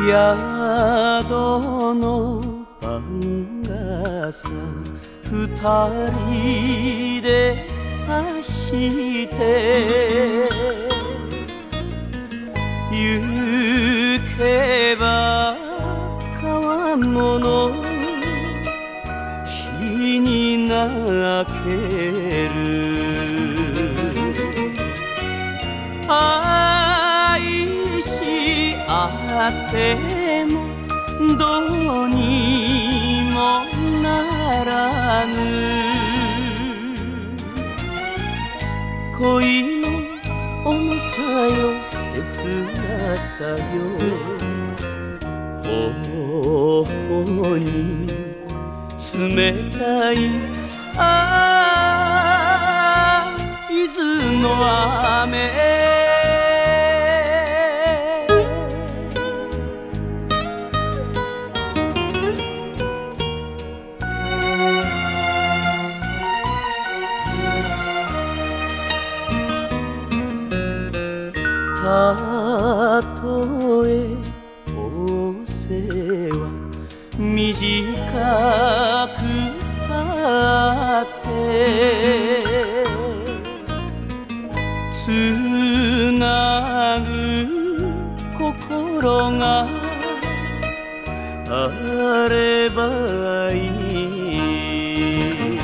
宿の晩傘二人で差して行けば川物日に泣ける愛し合ってもどうにもならぬ恋の重さよ切なさよ頬に冷たい伊豆の雨たとえお世話短くたってつなぐ心があればいい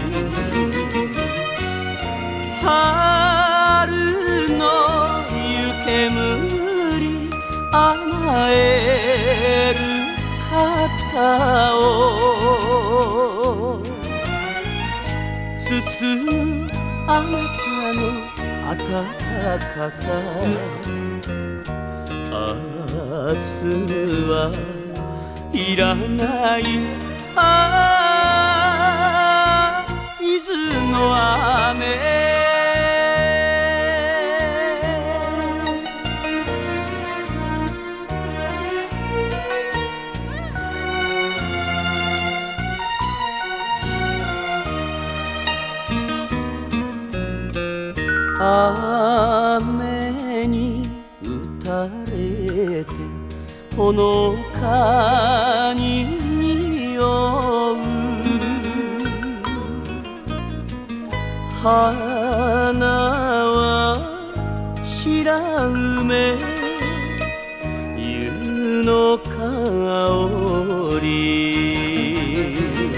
春の湯煙甘える肩を包むあなたの温かさ明日はいらない伊豆の雨雨に打たれてほのかに匂う花は白梅湯の香り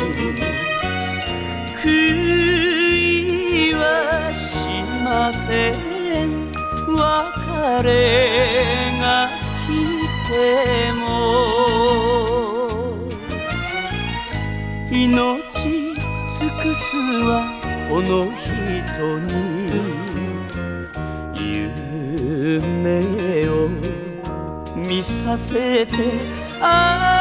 悔いはしません別れが来ても命尽くすはこの人に夢を見させて